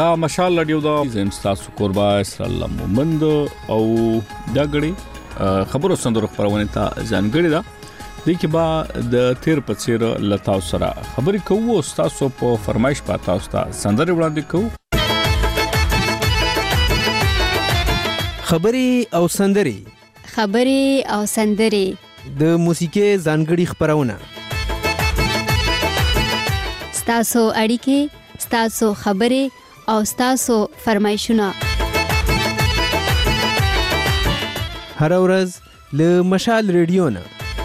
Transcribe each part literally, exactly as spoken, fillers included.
دا مشال رادیو دا زم تاسو قربا اسلام مومند او دا غړي خبرو سندرو خبرونه ته ځانګړي دا د کی با د تیر په څیر لتاو سره خبرې کوو تاسو په فرمایش پاتاو تاسو سندري وړاندې کوو خبرې او سندري خبرې او سندري د موسیقي ځانګړي خبرونه تاسو اړیکې تاسو خبرې او تاسو فرمایشونه هر ورځ له مشال ریډیو نه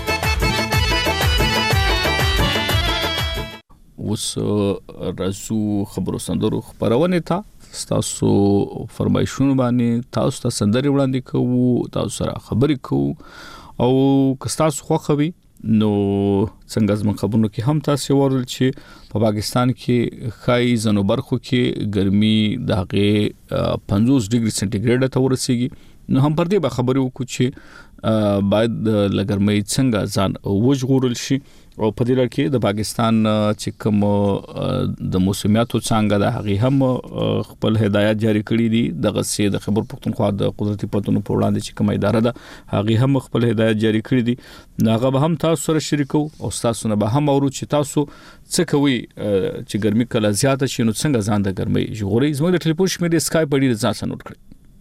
اوس رسو خبرو سندرو خبرونه ته تاسو فرمایشونه باندې تاسو ته سندري وړاندې کوو تاسو سره خبرې کوو او که تاسو خوښوي نو څنګه زموږ خبرونو کې هم تاسو ورول چې په پاکستان کې خای زنو برخو کې ګرمي دغه پنځوس ډیګري سنټیګریډ ته ورسیږي نو هم پر دې به خبرې وکړو چې باید لګرمۍ څنګه ځان وژغورل شي او په دې لړ کې د پاکستان چې کوم د موسمیاتو څنګه د هغه هم خپل هدایت جاری کړی دي دغه سي د خبر پښتونخوا د قدرتي پټونو په وړاندې چې کومه اداره ده هغه هم خپل هدایت جاری کړی دي هغه به هم تاسو سره شریکو او تاسو نه به هم اورو چې تاسو څه کوي چې ګرمي کله زیاته شي نو څنګه ځان د ګرمۍ ژغوري زموږ د ټلیفون شمېره اسکایپ په ډیر ځان نوٹ کړئ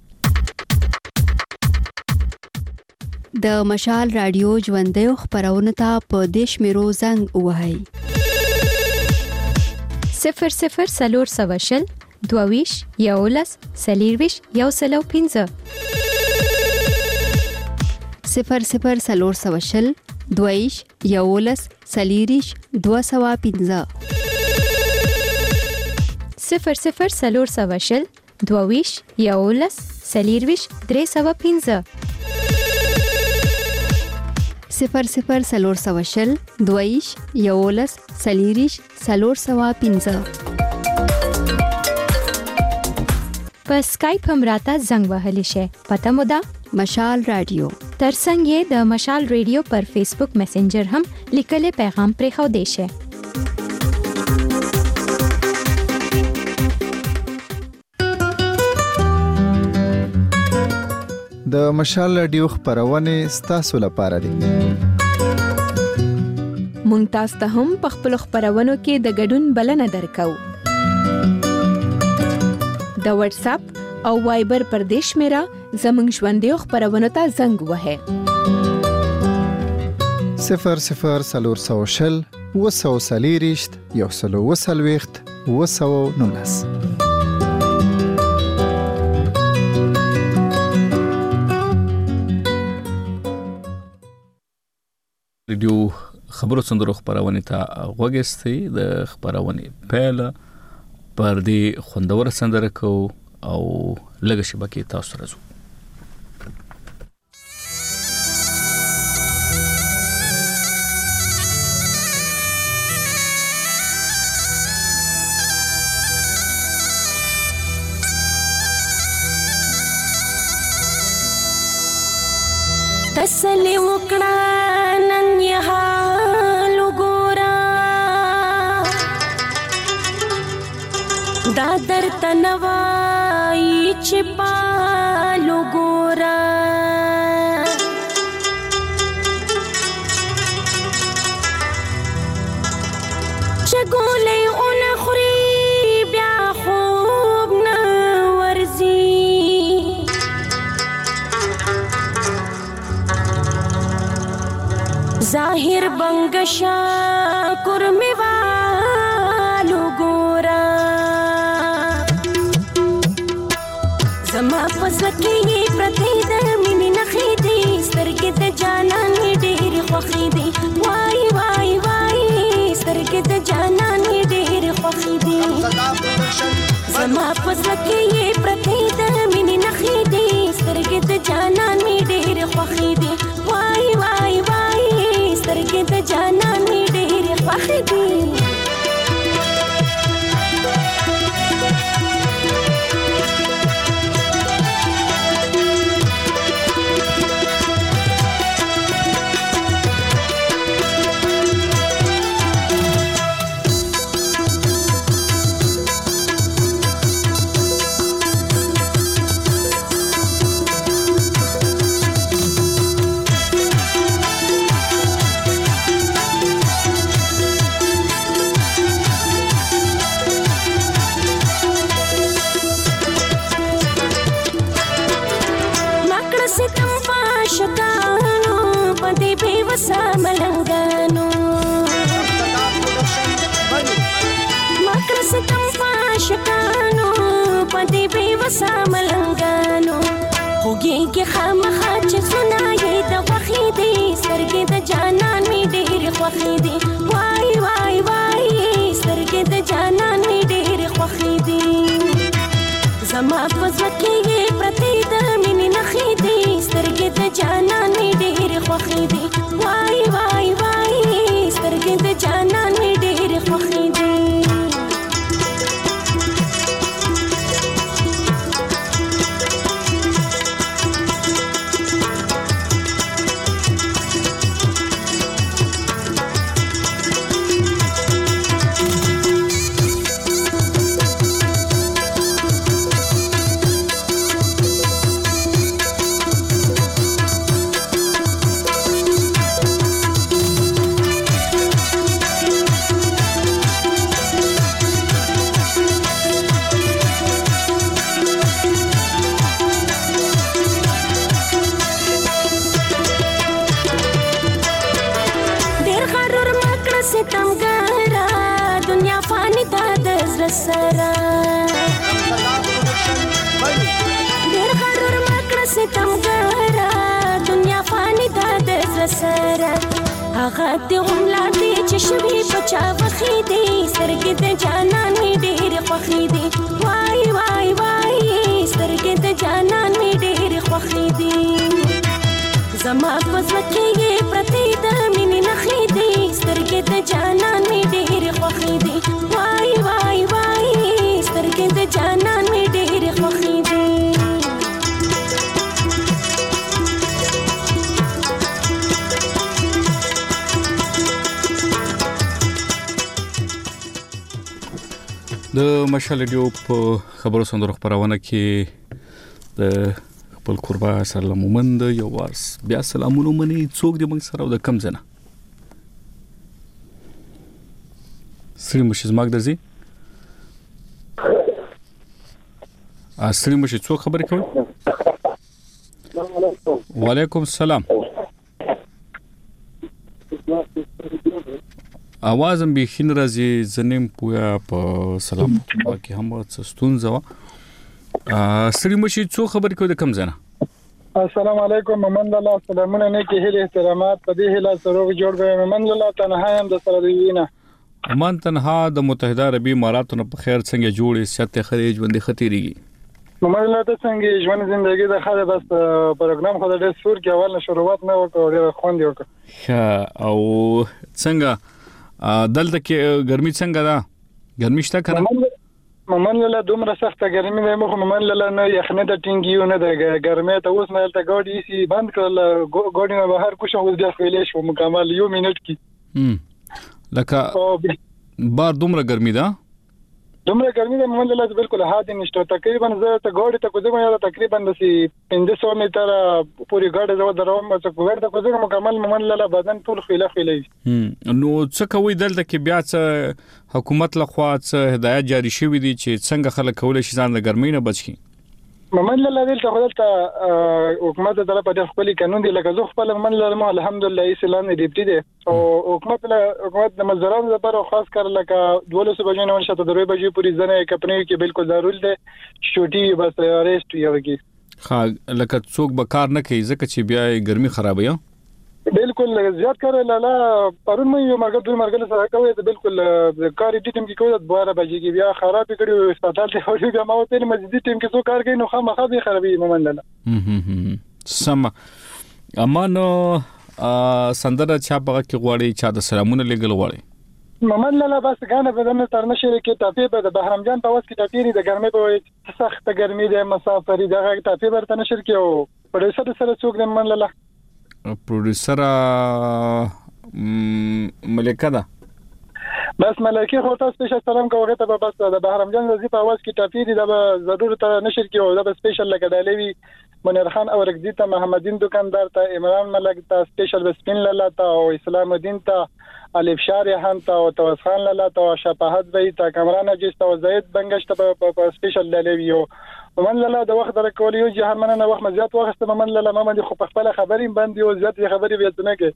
د مشال رادیو ژوندۍ خبرونه ته په دیش میرو زنګ وهاي صفر صفر سلور سواشل دوویش یولس سلیرویش یو سلو پینزه صفر صفر سلور سواشل دوویش یولس سلیریش دو سوا پینزه صفر صفر سلور سواشل دوویش یولس سلیرویش درې سوا پینزه صفر صفر سلور سواشل دویش یولس سلیریش سلور سوا پینزه په اسکایپ هم راته زنګ وهلی شي پته مو ده مشال رادیو ترڅنګ یې د مشال ریډیو پر فیسبوک میسنجر هم لیکلي پیغام پرې خو دی شي د مشال رادیو خبرونه ستاسو لپاره دي مونږ تاسو ته هم په خپل خبرونو کې د ګډون بلنه درکو د واتس اپ او وایبر پر دیش میرا زمنګ ژوندۍ خبرونه ته زنګ وهه صفر صفر سلور سوشل وسو سلیریشت یو سلو وسلويخت وسو نونس ریډیو خبرو سندرو خبرونه ته وګستې د خبرونه پیل پر دې خوندور سندره کو او لږ شبکې تاسو راځو تسلی وکړه نن یې حال وګوره دا درته نه وایي چې پال وګوره چې ګولۍ ونه خوري بیا خوب نه ورځي ظاهر بنگشا کرمی والو گورا زما پزکی پرتی د مینې نخې دي سترګې د جانان ډېر خوښې دي وای وای وای سترګې د جانان ډېر خوښې دي زما پزکی پرتی د مینې نخې دي سترګې د جانان ډېر خوښې دي وای وای وای سترګې د جانان ډېر خوښې دي رسا ملنګانو خوږې کې خامخا چې سنایې د وخې دي سترګې د جانان می ډېرې خوښې دي وای وای وای سترګې د جانان می ډېرې خوښې دي زما په زړه کې یې پرتې د مینې نښې دي سترګې د جانان می ډېرې خوښې دي وای وای وای سترګې د جانان می ډېرې خوښې دي ستمګرا دنیا فانی دا د زړه سره ډېر غرور مکړه ستمګرا دنیا فانی دا د زړه سره هغه دې هم لاندې چې شوي بچا وخې دي سترګې د جانان می ډېرې خوښې دي وای وای وای سترګې د جانان می ډېرې خوښې دي زما په زړه کې یې پرتې د مینې نښې دي سترګې د جانان می ډېرې خوښې دي وای وای وای سترګې د جانان می ډېرې خوښې دي د مشال ریډیو په خبرو سندرو خبرونه کې د خپل قربا سره مومند یو وارس بیا سلامونه مني څوک دې موږ سره د کم زنه سری مشي زماګ درځي ا سری مشي څوک خبرې کوي وعلیکم السلام اوازم به خین راځي زنیم پویا په سلام کې هم ستون زوا سری مشي څو خبرې کوي د کم زنه السلام علیکم محمد الله سلامونه نه کې هله احترامات په دې هله سره جوړ غوې محمد الله تنها هم د سره دیونه امان تنها د متحده عربی اماراتو په خیر څنګه جوړې سیاست خلیج باندې خطرېږي محمد الله ته څنګه ژوند زندگی د خاله بس پروګرام خو د سور کې اول شروعات نه وکړو خوند یو او څنګه دلته کې ګرمي څنګه ده ګرمي شته کنه محمد الله دومره سخته ګرمي ده مخ محمد الله نه یخنه د ټینګیو نه د ګرمي ته اوس نه ته ګاډي سي بند کړل ګاډي نه بهر کوښښ اوس بیا خېلې شو مکمل یو منټ کې لکه بار دومره ګرمي ده دومره ګرمي ده محمد الله بالکل هادي نشته تقریبا زه ته ګاډي ته کوزم یا تقریبا د پنځه سوه متر پوری ګاډي زو دروم چې ګاډي ته کوزم مکمل محمد الله بدن ټول خېله خېلې نو څه کوي دلته کې بیا څه حکومت لخوا څه هدایت جاری شوې دي چې څنګه خلک کولای شي ځان د ګرمۍ نه بچي محمد الله دلته خدای حکومت طرف د خپل قانون دی لکه زه خپل محمد الله الحمدلله اسلام دی دی او حکومت له حکومت د مزدورانو لپاره خاص کر لکه دولس بجې نه ورشته دروي بجې پوری ځنه کمپنۍ کې بالکل ضروري ده چوټي بس ریسټ یو کې ها لکه څوک به کار نه کوي ځکه چې بیا ګرمي خرابوي بالکل زیات کار لاله پرون مې یو مرګ دوه مرګ سره کوي بالکل کار دې ټیم کې کوي د دواره بجې کې بیا خراب کړي هسپتال ته وړي بیا ما ته مسجد ټیم کې څو کار کوي نو خامخا به خرابې محمد الله سم امانو سندره چا په کې غواړي چا د سلامونه لګل غواړي محمد الله بس غانه بدن تر نشي کې تافي به د بهرام جان په واس کې تافيري د ګرمي په سخت ګرمي د مسافري دغه تافي برته نشر کې او پروډوسر سره څوک د محمد الله پروډوسر ملکه ده بس ملکه خو تاسو سپیشل سلام کوغه ته بس د بهرام جان زی په आवाज کې تفیری د ضرورت نشر کې او د سپیشل لګډالوي منیر خان او رګدی ته محمدین دکاندار ته عمران ملک ته سپیشل بسپین لاله ته او اسلام الدین ته الف شارحان ته او توس خان لاله ته شفاعت وی ته کمران جست او زید بنگشت په سپیشل لاله یو ومن لاله د وخت درکول یو جهان مننه وخت مزيات وخت من لاله ما باندې خو په خپل خبرې باندې او زیات خبرې وېتنه کې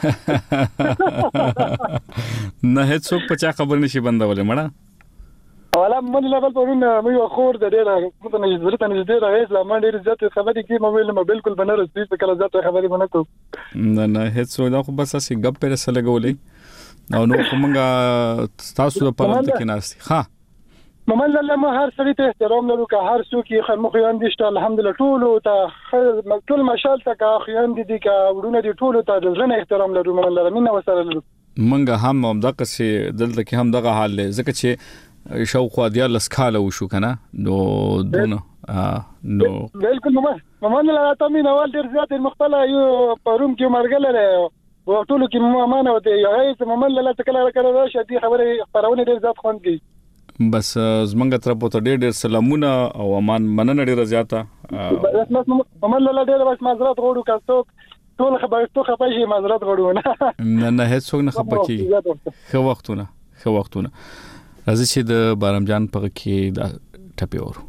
نه هیڅ څوک په چا خبر نشي بندولې مړه ولا من لبل پرون مې خور د ډېر مته نه ضرورت نه ډېر راځي لا ما ډېر ځات خبرې کې مې ویل ما بالکل بنر سپیس کله ځات خبرې ونه کوم نه نه هیڅ نو خو بس اسی غپ پر سره لګولې او نو کومه تاسو په پرمت کې ناشتي ها ممن الله ما هر سړي ته احترام لرو که هر څوک یې خمخ یان دي شته الحمدلله ټول ته ټول مشال ته کا خیان دي کا ورونه دي ټول ته د ځنه احترام لرو ممن الله مين وسره لرو منګه هم هم دغه سي دلته کې هم دغه حال زکه چې شوق ودیا لسکاله وشو کنه نو دونه نو بالکل ممن الله تاسو نه ول ډیر زیات مختله یو پروم کې مرګل او ټول کې مامانه وته یو ممن الله تکلا کړه راشه دي خبره خبرونه ډیر زیات خوند کی بس زمنګ تر په ډېر ډېر سلامونه او امان مننه ډېر زیاته بس ممن له ډېر بس معذرت غوړو کاستو ټول خبر ته خپای معذرت غوړو نه نه هیڅ څوک نه خپکی خو وختونه خو وختونه راځي چې د بارم جان په کې دا ټپي ورو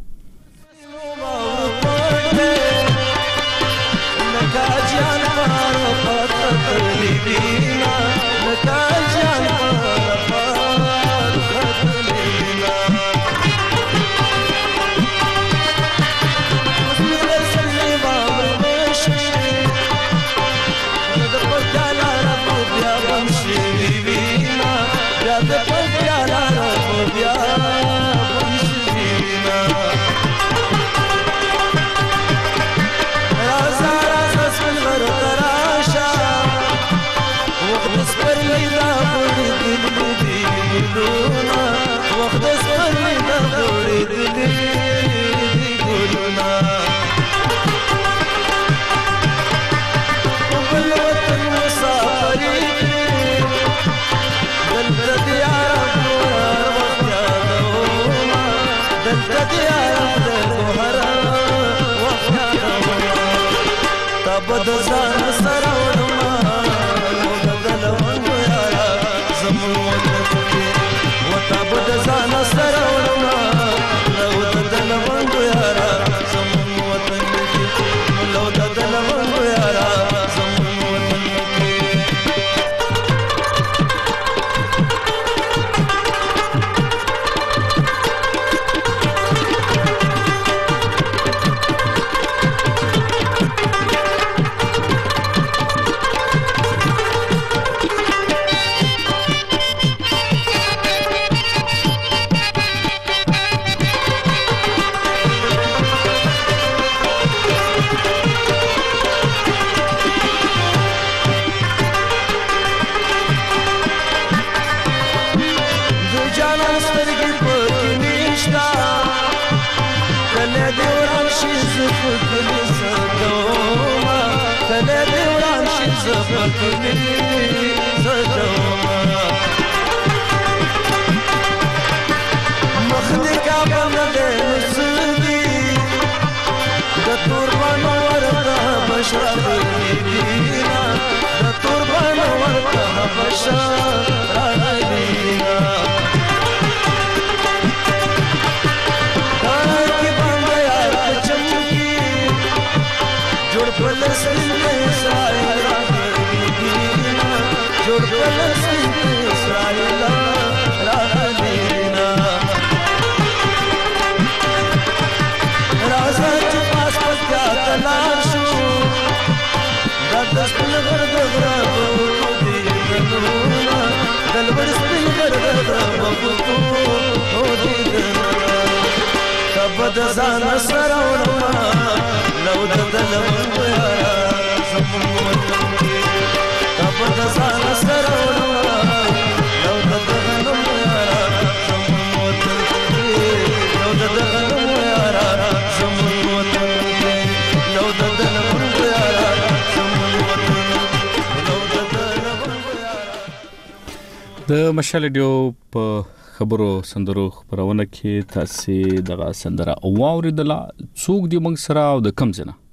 د مشال ډیو په خبرو سندرو خبرونه کې تاسو دغه سندره اوریدله څوک دی موږ سره او د کم ځنه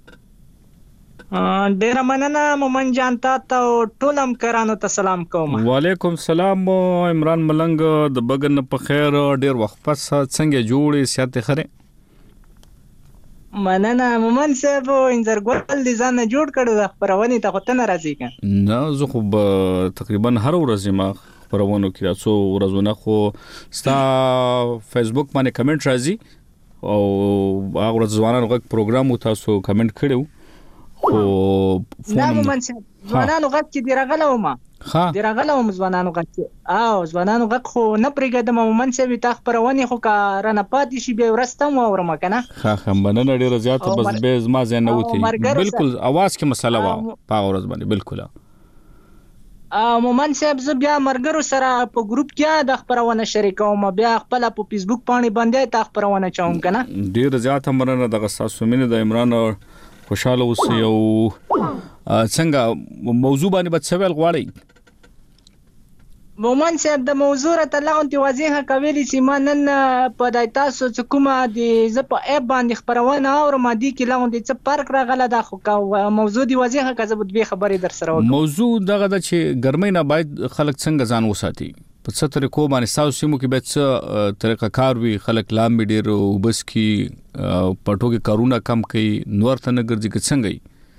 ډیر مننه مومن جان تاسو ټول هم کرانو ته سلام کوم وعلیکم سلام عمران ملنګ د بغن په خیر ډیر وخت پس څنګه جوړې سیاته خره مننه مومن صاحب انځرګل دي ځان جوړ کړو د خبرونه ته خو ته ناراضي کړه نه زه خو تقریبا هر ورځ ما خبرونو کې تاسو ورځونه خو ستا فیسبوک باندې کمنټ راځي او هغه ورځ ځوانانو غږ پروګرام تاسو کمنټ کړو خو نه مومن صاحب ځوانانو غږ کې دی راغله و ما ها دی راغله و ځوانانو غږ کې او ځوانانو غږ خو نه پرېږدم مومن صاحب تا خبرونه خو کار نه پاتې شي به ورستم اورم کنه ها هم مننه ډیره زیاته بس به زما ځای نه وتی بالکل आवाज کې مسله و په ورځ باندې بالکل مومن صاحب ز بیا مرګرو سره په ګروپ کې د خبرونه شریکوم بیا خپل په فیسبوک باندې باندې تا خبرونه چاوم کنه ډیره زیاته مننه د تاسو مینه د عمران خوشاله اوسئ او څنګه موضوع باندې به څه ویل غواړئ مومن صاحب د موضوع ته لاغونتي واضحه کوي چې ما نن په دای تاسو چې کومه د ز په اپ باندې خبرونه اورم دي کې لاغونتي څه فرق راغله د خو موضوع دی واضحه کزه به خبرې در سره وکړم موضوع دغه د چې ګرمۍ نه باید خلک څنګه ځان وساتي په څه طریقو باندې تاسو سیمو کې به څه طریقه کار وي خلک لام ډیر وبس کی پټو کې کارونه کم کوي نور ته نه ګرځي کې څنګه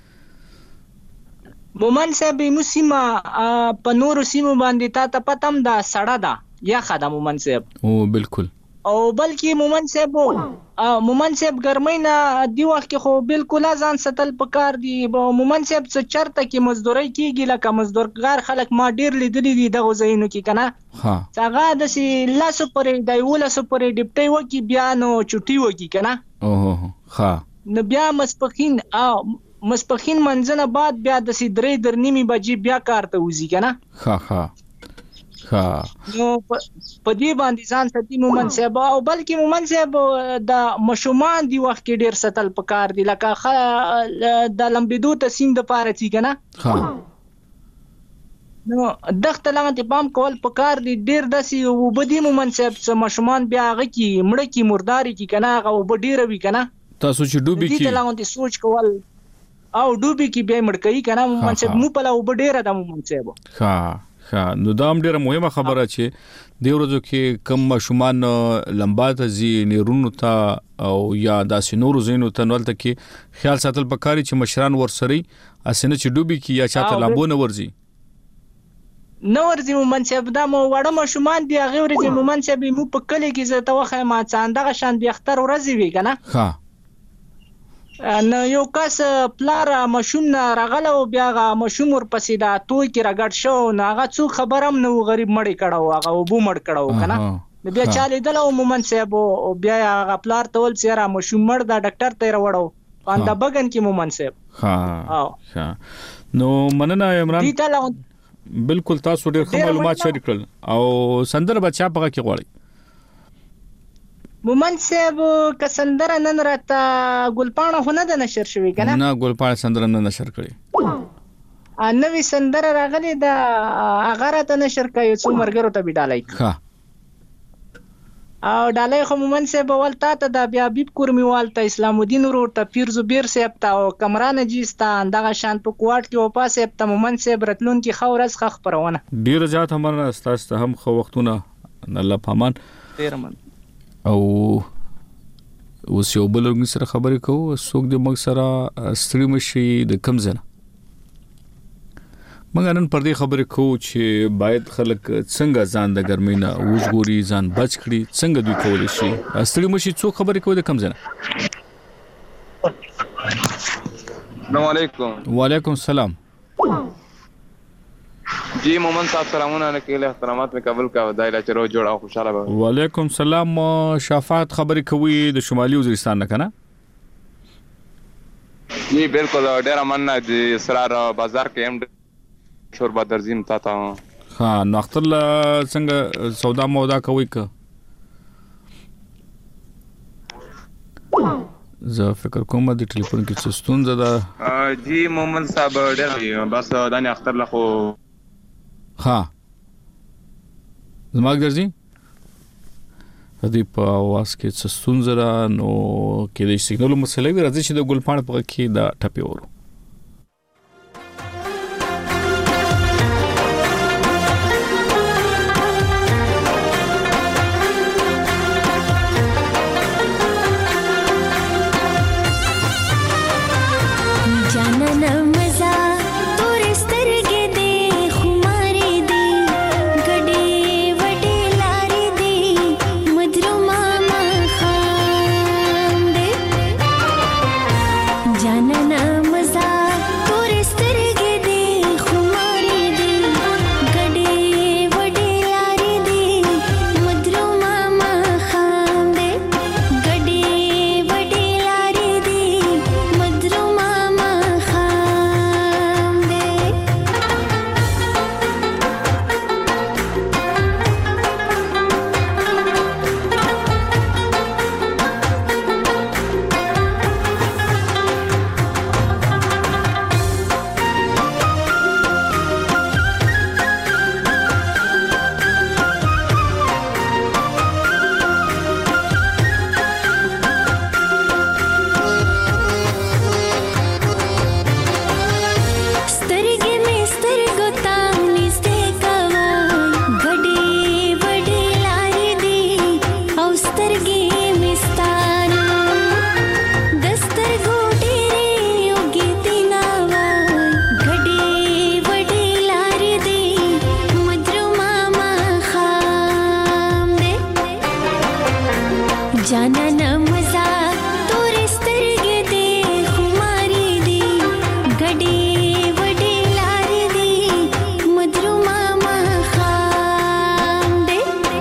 مومن صاحب موسیما په نور سیمو باندې تا ته پتم دا سړه دا یا خدای مومن صاحب او بالکل او بلکې مومن صاحب مومن صاحب ګرمۍ نه دی وخت کې خو بالکل ځان ستل پکار دی مومن صاحب څه چرته کې مزدوري کیږي لکه مزدورګار خلک ما ډیر لیدلې دي دغه ځایونو کې کنه ها څنګه د سي لاسو پرې دی ولاسو پرې ډیپټي وکی بیا نو چټي وکی کنه اوه ها نو بیا مسپخین او مسپخین منځنه بعد بیا د سي درې در نیمه بجې بیا کار ته وځي کنه ها ها ها نو په دې باندې ځان ستې مومن صاحب او بلکې مومن صاحب د مشومان دی وخت کې ډیر ستل پکار دی لکه د لمبیدو ته سین د پاره چی کنه ها نو دغه لغت پام کول پکار دی ډیر داسي وبدي مومن صاحب څه مشومان بیا هغه کی مړ کی مرداري کی کنه هغه وبډیره وی کنه تاسو چې ډوبي کی دې لغت سوچ کول او ډوبي کی به مړ کوي کنه مومن صاحب مو په لا وبډیره د مومن صاحب ها ها نو دا هم ډیره مهمه خبره چې د ورځو کې کم مشومان لمبات زی نیرونو ته او یا داسې نورو زینو ته نولته کې خیال ساتل پکاري چې مشران ورسري اسنه چې ډوبي کی یا چاته لامبو نه ورزي نو ورزي مومن صاحب دا مو وړه مشومان دی هغه ورزي مومن صاحب مو په کلی کې زه ته وخه ما څنګه شان دی اختر ورزي وی کنه ها نو یو کس پلار مشوم نه راغله او بیا غا مشوم ور پسې دا توي کې راګړ شو نو هغه څو خبرم نو غریب مړی کړه هغه وبو مړ کړه کنه بیا چالي دله مومن صاحب بیا هغه پلار تول سره مشوم مړ دا ډاکټر ته وروړو پاندا بغن کې مومن صاحب ها ها نو مننه عمران بالکل تاسو ډېر ښه معلومات شریک کړل او سندر بچا پغه کې غواړي مومن صاحب ک سندر نن راته ګلپاڼه هونه د نشر شوی کنه نه ګلپاڼه سندر نن نشر کړي ا نوې سندر راغلي دا هغه راته نشر کوي څو مرګرو ته بډالای ها او ډالای خو مومن صاحب ولتا ته د بیا بیب کورمي والته اسلام الدین ورور ته پیر زبیر صاحب ته او کمران جیستان دغه شان په کوټ کې او پاسه ته مومن صاحب رتلون کې خورز خ خبرونه ډیر زیات همره استاد هم خو وختونه الله پامان ډیر من او اوس یو بل سره خبرې کوو څوک د مګ سره ستړي مشي د کم ځنه مګر نن پر دې خبرې کوو چې باید خلک څنګه ځان د ګرمۍ نه وژغوري ځان بچ کړي څنګه دوی کولی شي ستړي مشي څوک خبرې کوي د کم ځنه السلام علیکم وعلیکم السلام جی مومن صاحب سلامونه علیکم احترامات میں قبول کا دایره چرو جوړه خوشاله به وعلیکم السلام شفاعت خبرې کوي د شمالي وزیرستان نه کنه جی بالکل ډیر مننه د اسرار بازار کې هم شوربه درځیم تا ته ها نو اختر څنګه سودا مودا کوي ک زه فکر کوم د ټلیفون کې څه ستونزه ده جی مومن صاحب ډیر بس دانه اختر له خو ها زماګ درځي هدي په واس کې څه ستونزه ده نو کې د سیګنال مسلې راځي چې د ګلپاڼه په کې دا ټپي ورو मजा तोरे स्तर के दे खुमारी दे गडी جانانا مزا تور سترګې دې خمارې دې ګډې وډې لارې دې مدرو ماما خام دې ګډې وډې لارې دې مدرو ماما خام دې سترګې مې سترګو ته نږدې کوه ګډې وډې لارې دي او سترګې مې ستا نه د سترګو ډېرې اوږې دي ناوه ګډې وډې لارې دي مدرو ماما خام دې جانانا مزا تور سترګې دې خمارې دي ګډې وډې لارې دي مدرو ماما خام دې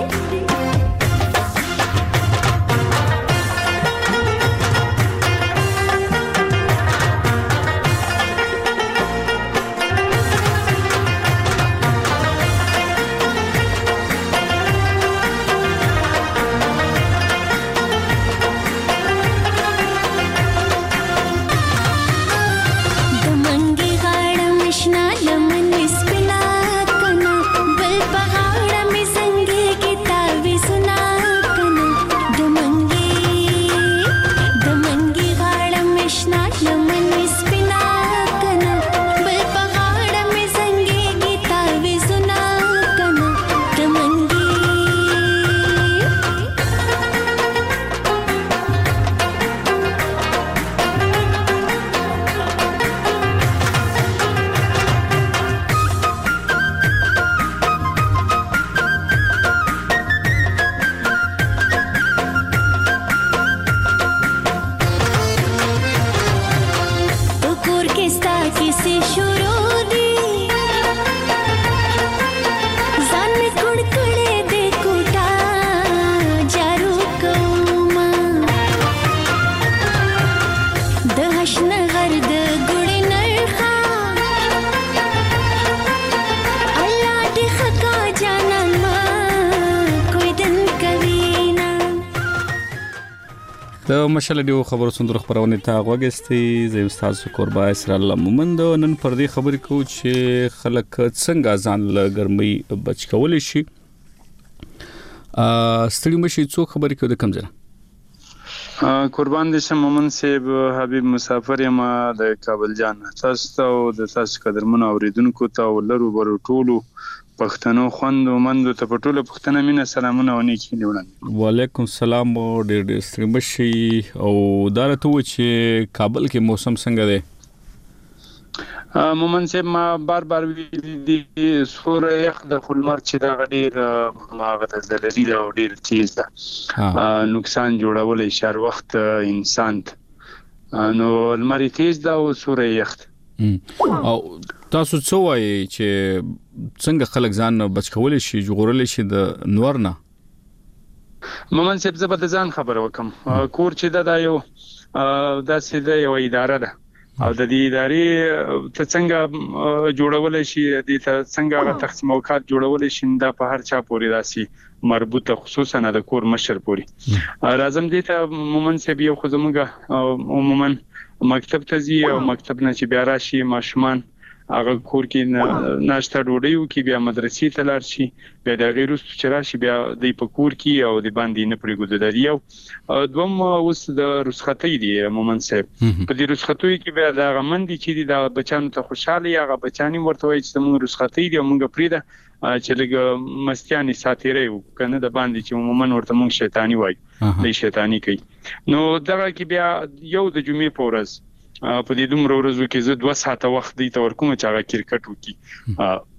د منګي غاړه مې شنه لمن سپینا کنه بل په غاړه مې زنګېږي تاویزونه کنه د منګي د منګي غاړه مې شنه لمن سپینا کنه بل په غاړه مې زنګېږي تاویزونه کنه د منګي تو کور کې ستا کیسې شروع دي ځان مې کړ کړې دې کوټه جارو کوما د حشن غر د ګړې نرخه الله دې خکا جانان ما کوئی دن کوي نه د مشال ډیو خبرو سندرو خبرونه ته غوګستي زم تاسو قربا اسر الله مومند نن پر دې خبرې کو چې خلک څنګه ځان له ګرمۍ بچ کول شي ا ستړي مشي څو خبرې کو د کم ځای قربان دې شه مومن صاحب حبیب مسافر یم د کابل جان تاسو ته او د تاسو قدرمن اوریدونکو ته ولرو برو ټولو پښتنو خوندو مندو ته په ټوله پښتنه مینه سلامونه او نیکی نیولن وعلیکم السلام ډېر ډېر ستړي مشي او دا راته و چې کابل کې موسم څنګه دی مومن صاحب ما بار بار ویلي دي سوره یخ د خلمر چې دا ډېر ماغه زلزلې دا ډېر تیز ده نقصان جوړولې شهر وخت انسان نو لمر تیز دا او سوره یخ او تاسو څه وایي چې څنګه خلک ځان بچ کولای شي جوړول شي د نور نه مومن صاحب زبر د ځان خبر وکم کور چې دا یو دا سیده یو اداره ده او د دې ادارې ته څنګه جوړول شي د ته څنګه تقسیم اوقات جوړول شي دا په هر چا پورې راسي مربوطه خصوصا د کور مشر پورې راځم دې ته مومن صاحب یو خو زموږ عموما مکتب ته ځي او مکتب نه چې بیا راشي ماشومان هغه کور کې ناشته ډوډۍ وکي بیا مدرسې ته لاړ شي بیا د غیرو چې راشي بیا د په کور کې او د باندې نه پرېګود دی یو دوم اوس د رخصتۍ دی مومن صاحب په دې رخصتۍ کې بیا د غمندې چې د بچانو ته خوشاله هغه بچانی ورته وایي چې موږ رخصتۍ دی موږ پریده چې لګ مستیانی ساتيره کنه د باندې چې عموما ورته موږ شیطانی وایي د شیطانی کوي نو دغه کې بیا یو د جمعې په ورځ په دې دومره ورځو کې زه دوه ساعته وخت دی تور کوم چې هغه کرکټ وکي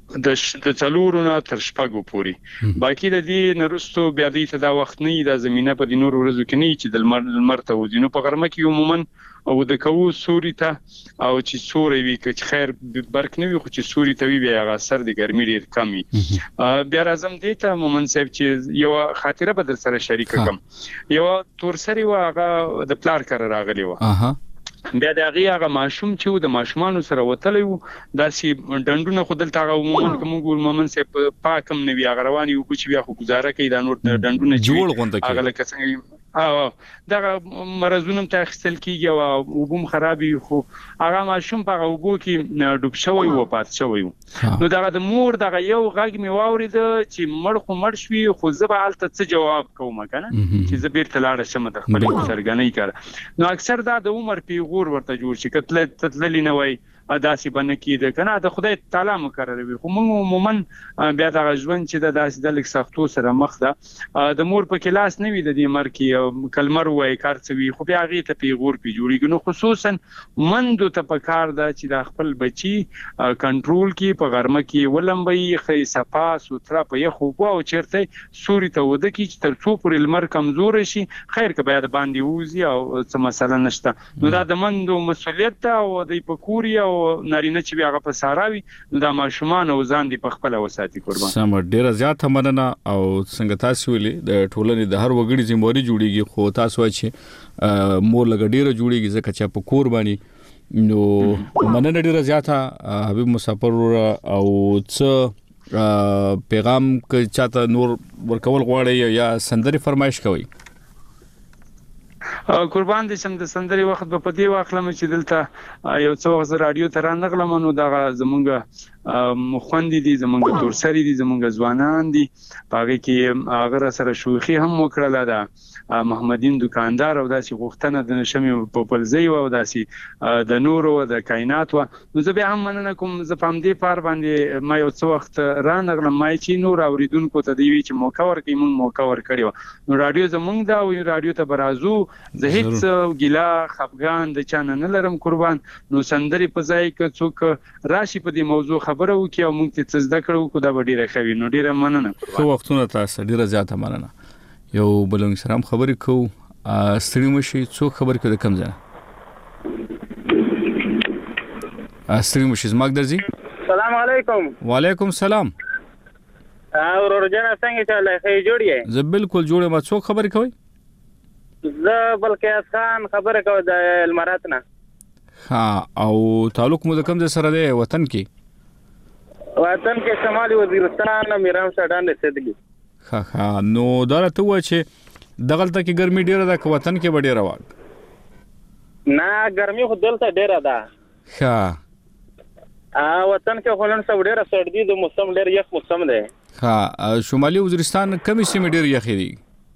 د د څلورو نه تر شپږو پورې باقي د دې نرستو بیا د ته دا وخت نه د زمينه په د نور ورځو کې نه چې د لمر لمر ته ودینو په غرمه کې عموما او د کوو سوري ته او چې سوري وي چې خیر برک نه وي خو چې سوري ته وي بیا هغه اثر د ګرمي ډیر کم وي. بیا راځم دې ته مومن صاحب چې یو خاطره به در سره شریک کوم. یو تورسري واغه د پلار کار راغلی و. بیا د هغه هغه ماشوم چې د ماشومان سره وتلی وو داسې ډندونه خودل تاغه عموما کوم ګور مومن صاحب پاکم نه وی هغه رواني وو چې بیا خو گزاره کوي دا نور ډندونه جوړ غونډه کوي هغه لکه څنګه او دا مرزونه ته خپل کیږي او وبم خرابي خو هغه ماشوم په وګو کې ډوب شوی و پات شوی نو دا د مور دغه یو غږ می واورید چې مړ خو مړ شوی خو زه به حالت څه جواب کوم کنه چې زه بیرته لاړ شم د خپل سرګنۍ کار نو اکثر دا د عمر پیغور ورته جوړ شي کتل تتللی نه وای داسې باندې کې د کنه د خدای تعالی مقرره وي خو موږ عموما بیا د ژوند چې د داسې د لیک سختو سره مخ ده د مور په کلاس نه وي د دې مر کې کلمر وای کار څه وي خو بیا غي ته پیغور پی جوړیږي نو خصوصا مندو ته په کار ده چې د خپل بچي کنټرول کې په غرمه کې ولمبي خې صفا سوترا په یخو او چیرته سوري ته ود کې چې تر څو پر المر کمزور شي خیر که بیا د باندې وزي او څه مسله نشته نو دا د مندو مسؤلیت او د پکوري او نارینه چې هغه په ساراوي د ماشومان او ځان دی په خپل وساتي قربان سم ډیره زیاته مننه او څنګه تاسو ویلي د ټولنې د هر وګړي ذمہواری جوړیږي خو تاسو چې مور لګ ډیره جوړیږي ځکه چې په کور باندې نو مننه ډیره زیاته حبیب مسافر او څه پیغام که چاته نور ورکول غواړي یا سندري فرمایش کوي قربان دي سم د سندري وخت په پدی واخلم چې دلته یو څو وخت رادیو ته رانغلم نو دا زمونږ مخوندې دي زمونږ تورسري دي زمونږ ځوانان دي پاره کې هغه سره شوخي هم وکړه دا محمدین دکاندار او داسې غوښتنه د نشمي په پلزي او داسې د نور او د کائنات و نو زه به هم مننه کوم زه پام دي پار باندې ما یو څو وخت رانغلم ما چې نور اوریدونکو ته دی چې موقع ورکې مونږ موقع ورکړیو نو رادیو زمونږ دا او رادیو ته برازو زه هیڅ ګیلا خفغان د چانه نه لرم قربان نو سندري په ځای کې څوک راشي په دې موضوع خبره وکي او موږ ته څه زده کړو کو دا ډیره خوي نو ډیره مننه خو وختونه تاسو ډیره زیاته مننه یو بلنګ سلام خبرې کو ستړي مشي څوک خبر کړه کم ځای ستړي مشي زماګ درځي السلام علیکم وعلیکم السلام او ورجنه څنګه چاله خې جوړیه زه بالکل جوړه ما څوک خبر کوي زه بلکې خان خبره کوم د المراتنا ها او تعلق مو د کوم ځای سره دی وطن کې وطن کې شمالي وزیرستان میرام شاډان رسیدلی ها ها نو دا ته و چې دغلته کې ګرمي ډیره ده که وطن کې ډیره وای نه ګرمي خو دلته ډیره ده ها ا وطن کې خلن سب ډیره سردی د موسم ډیر یخ موسم دی ها شمالي وزیرستان کمی سیمه ډیر یخ دی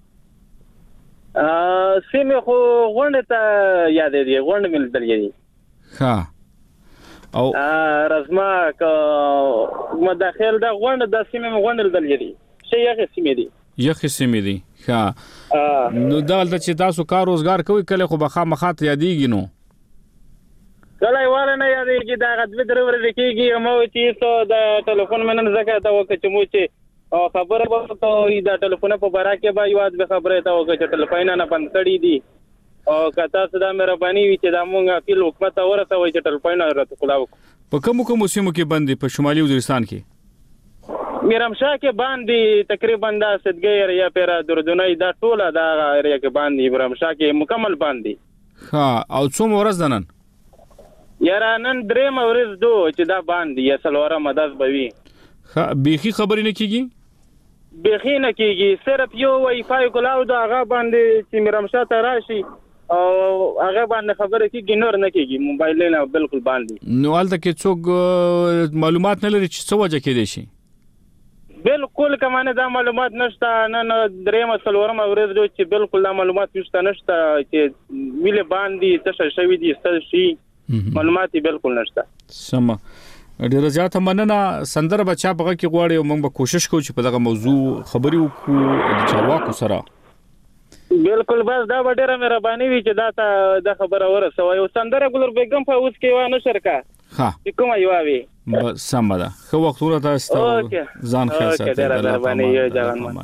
ا سیمه خو غونډه ته یاد دی غونډه مل دلګي ها او رزما ک مداخل دا غونډه د سیمه غونډه دلګي شي یخ سیمه دی یخ سیمه دی ها نو دلته چې تاسو کار روزګار کوي کله خو بخا مخات یادېږي نو کله واره نه یادېږي دا غدوی درور لیکيږي مو چې څو د ټلیفون منن زکه تا وکړه چې مو چې او خبره به ته دا ټلیفون په بارا کې به یواد به خبره ته وکړه چې ټلیفون نه بند کړی دي او کته صدا مهرباني وي چې دا مونږه خپل حکومت اورته وای چې ټلیفون راته کلاو په کوم کوم سیمو کې باندې په شمالي وزیرستان کې میرمشاه کې باندې تقریبا دا سدګي یا پیرا دردونای دا ټوله دا ایریا کې باندې میرمشاه کې مکمل باندې ها او څوم ورځ دنن یاره نن درې مورز دو چې دا باندې یا سلوره مدد بوي ها بيخي خبرې نه کیږي بيخي نه کیږي صرف یو وای فای کلاو دا هغه باندې چې میرمشاه ته راشي او هغه باندې خبره کیږي نور نه کیږي موبایل نه بالکل باندې نو حالت کې څوک معلومات نه لري چې څه وجه کې دي شي بالکل کمانه دا معلومات نشته نن درېم سلورم ورځ دوی چې بالکل دا معلومات نشته نشته چې ویل باندې څه شوی دي څه شي معلومات بالکل نشته سم ډیره زیاته مننه سندره بچا بغه کې غواړي او موږ به کوشش کوو چې په دغه موضوع خبري وکړو د چارواکو سره بالکل بس دا ډیره مهرباني وي چې دا ته د خبره ورسوي او سندره ګلر بیگم په اوس کې و نه شرکا چې کومه یو وي بس سم ده خو وختونه تاسو ځان خیال ساتئ الله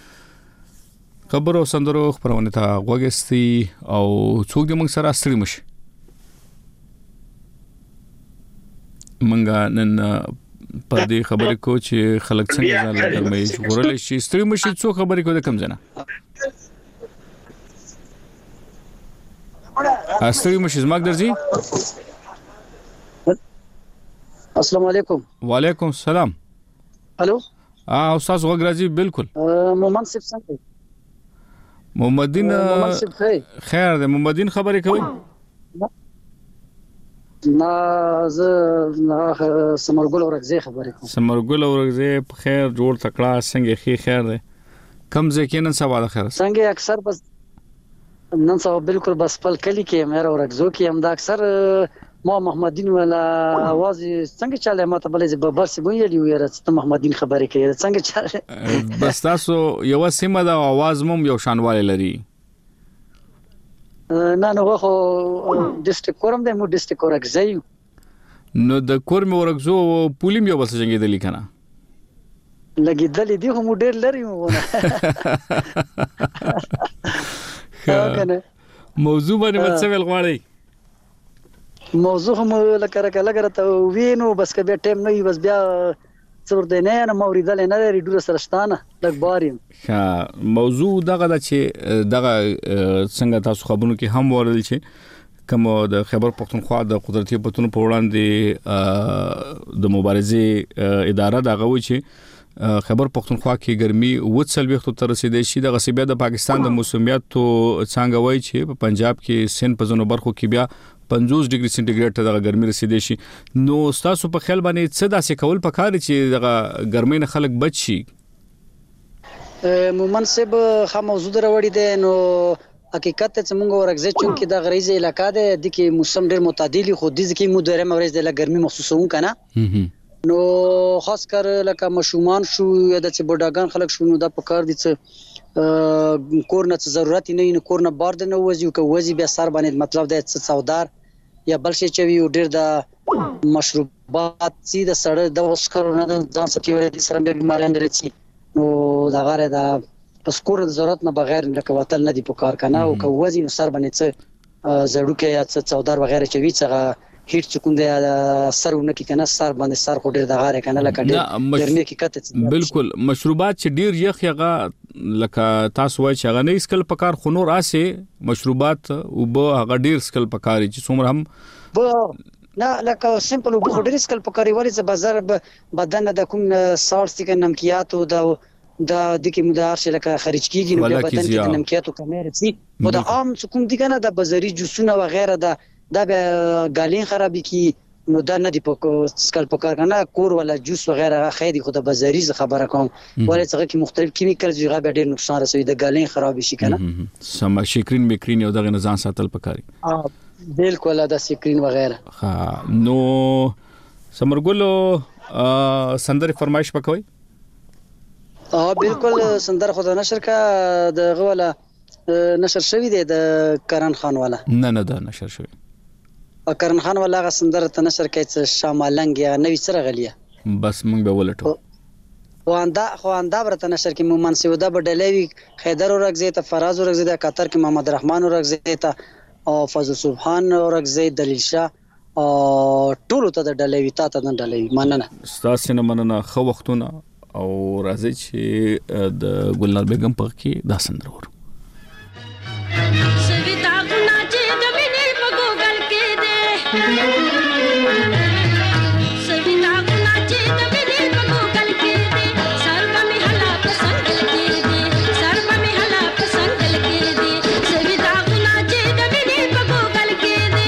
خبرو سندرو خبرونه ته غوګستی او څوک دې موږ سره ستړي مشي منګه نن پر دې خبرې کو چې خلک څنګه ځان لګمې ژغورل شي ستړي مشي څو خبرې کو د کم ځنه استړي مشي زما درځي السلام علیکم وعلیکم السلام الو اه استاد وګرځي بالکل محمد صاحب څنګه محمدین خیر ده محمدین خبرې کوي نه زه سمرګل اورګزې خبرې کوم سمرګل اورګزې په خیر جوړ تکړه څنګه خې خیر ده کم ځکه نن سوال خیر څنګه اکثر بس نن سوال بالکل بس پل کلی کې مې اورګزو کې هم دا اکثر ما محمدین ولا आवाज څنګه چاله ماته بلې ببر سي ویلی ویره چې محمدین خبرې کوي څنګه چاله بس تاسو یو سیمه دا आवाज مم یو شانواله لري نه نو خو ډیسټریکټ کورم د مو ډیسټریکټ اورګزای نو د کورم اورګزو پولیم یو بس څنګه دلی کنه لګیدلې دی هم ډېر لري مو موضوع باندې څه ویل غواړئ موضوع هم لکه لکه لګره ته وینو بس که به ټیم نه وي بس بیا څور دی نه نه موریدل نه لري ډور سرشتانه لګ باریم ها موضوع دغه د چې دغه څنګه تاسو خبرونه کې هم ورل شي کوم د خبر پښتونخوا د قدرتي پښتون په وړاندې د مبارزې اداره دغه و چې خبر پښتونخوا کې ګرمي وڅل وختو تر رسیدي شي د غصبیا د پاکستان د موسمیات څنګه وای چې په پنجاب کې سن په زونو برخو کې بیا پنځوس ډیګري سنټیګریډ ته د ګرمي رسیدي شي نو تاسو په خیال باندې څه داسې کول پکار چې د ګرمۍ نه خلک بچ شي منصب خا موضوع دروړي دي نو حقیقت ته موږ ورغزه چون کې د غریزه علاقې ده د کې موسم ډېر معتدلی خو د ځکه مو درې مورز د ګرمي مخصوصون کنه نو خاص کر لکه مشومان شو یا د بډاګان خلک شو نو د پکار دي چې کورنه ضرورت نه نه کورنه بارد نه وځي او وځي بیا سر باندې مطلب د څودار یا بل شي چې وی ډیر د مشروبات سي د سړی د وسکرونه د ځان سکي ورې د سره بیماران لري نو دا غره د پسکور ضرورت نه بغیر لکه وتل نه دی پکار کنه او کو وځي نو سر باندې څه زړوکه یا څودار وغیرہ چې وی څه هیڅ کوم د سرونه کې کنه سر باندې سر خو ډیر د غاره کنه لکه ډیر ګرمي کې کته بالکل مشروبات چې ډیر یخ یغه لکه تاسو وای چې هغه نه اسکل پکار خنور آسه مشروبات او به هغه ډیر اسکل پکاري چې څومره هم نه لکه سمپل او به ډیر اسکل پکاري ولې چې بازار بدن د کوم سارس کې نمکيات او د د دغه مدار چې لکه خارج کیږي نو بدن کې د نمکيات او کمره سي او د عام څکوم دي کنه د بازاري جوسونه و غیره د دا به غالین خرابې کی نو دا نه دی په سکل پکار کنه کور ولا جوس وغیرہ خیری خو د بازاري خبره کوم ولې څنګه کې مختلف کیمیکل چې غا به ډیر نقصان رسوي د غالین خرابې شي کنه سم شکرین میکرین یو دغه نظام ساتل پکاري بالکل دا سکرین وغیرہ ها نو سمرګلو سندر فرمایش پکوي اه بالکل سندر خو د نشر کا د غوله نشر شوی دی د کرن خان والا نه نه دا نشر شوی کرن خان والا غ سندر ته نشر کوي شامالنګ یا نوې سره غلیه بس موږ به ولټو خو انده خو انده برته نشر کې مومن سودا بدلوي خیدر اورګزی ته فراز اورګزی ته قطر کې محمد رحمان اورګزی ته او فضل سبحان اورګزی دلیل شاه او ټول ته د ډلوي تا ته د ډلوي مننه تاسو نه مننه خو وختونه او راځي چې د ګلنار بیگم په کې دا سندر ور سویتا ګنا چې د مینې په ګوګل کې ده سویتا ګنا چې د مینې په ګوګل کې ده سرب می حلا پسند کې ده سرب می حلا پسند کې ده سویتا ګنا چې د مینې په ګوګل کې ده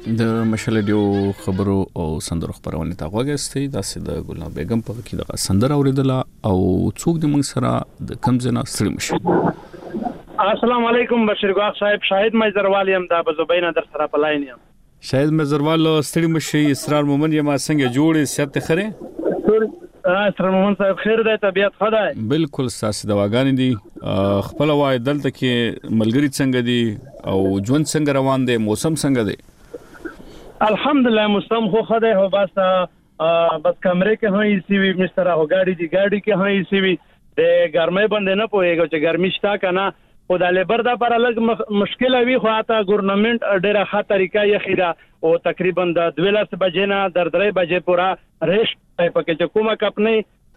د مشل دیو خبرو او سندرو خبرونه تا غوښتي دا سید ګلنار بیگم په کې د سندر اوریدله او څوک د موږ سره د کمزنه ستړي مشه. السلام علیکم بشیر ګاغ صاحب، شاهد مزروال یم د بزوبین در سره پلاین یم. شاهد مزروال ستړي مشه. اسرار مومن یم څنګه جوړې سیادت خره؟ اسرار مومن صاحب خیر دی، طبيعت خدای بالکل ساسي دواګانې دي. خپل وای دلته کې ملګری څنګه دي او ژوند څنګه روان دي، موسم څنګه دی؟ الحمدلله موسم خو خدای هو بس بس کمرې کې هي سی وی مستر هو ګاډي دي ګاډي کې هي سی وی د ګرمۍ باندې نه پويږي چې ګرمي شتا کنه خو د لیبر دا پر الګ مشکل وي خو اته ګورنمنت ډیره ښه طریقه یې خیره او تقریبا د دوه لس بجې نه در درې بجې پورا ریشت پکې چې کومه کپنی